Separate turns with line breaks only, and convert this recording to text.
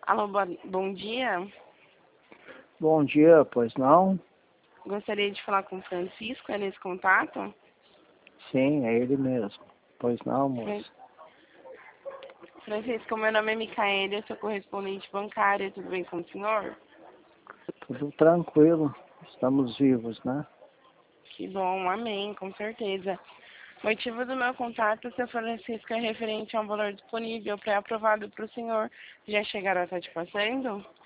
Alô, bom dia.
Bom dia, pois não?
Gostaria de falar com o Francisco, é nesse contato?
Sim, é ele mesmo. Pois não, moça?
Francisco, meu nome é Micaela, eu sou correspondente bancária, tudo bem com o senhor?
Tudo tranquilo, estamos vivos, né?
Que bom, amém, com certeza. O motivo do meu contato, seu Francisco, é referente a um valor disponível pré-aprovado para o senhor. Já chegaram a estar te passando?